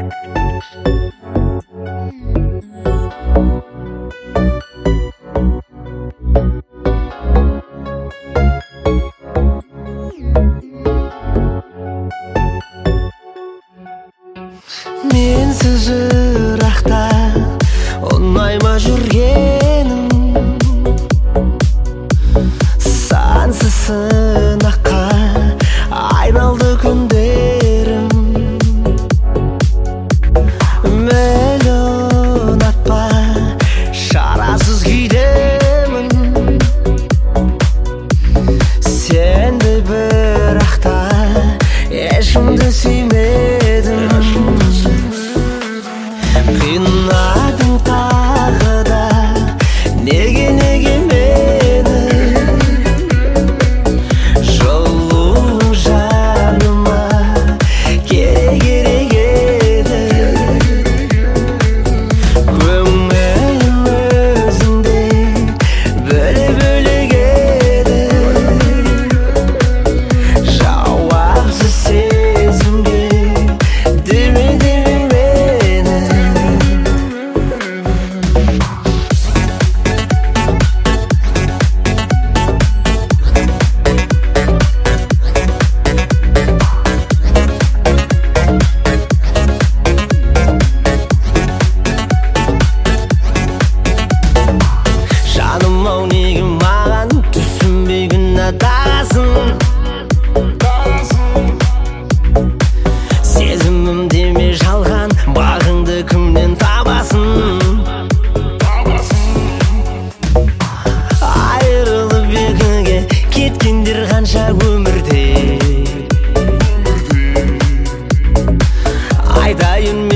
Менсіз жырақта ұнайма жүргенім, сансыз сынаққа айналды күндерім. Мейлі ұнатпа, шарасыз күйдемін, сенді бірақта ешкімді сүймедім. Қинадың тағы да, неге мені, жылуың жаныма керек еді. Көңілім өзіңде бөлек еді, жауапсыз сезімге деме мені. Жаным-ау, неге маған түсінбей күн атасың? Сезімім деме жалған, бағыңды кімнен табасың? Айырылып екіге кеткендер қанша өмірде, айтайын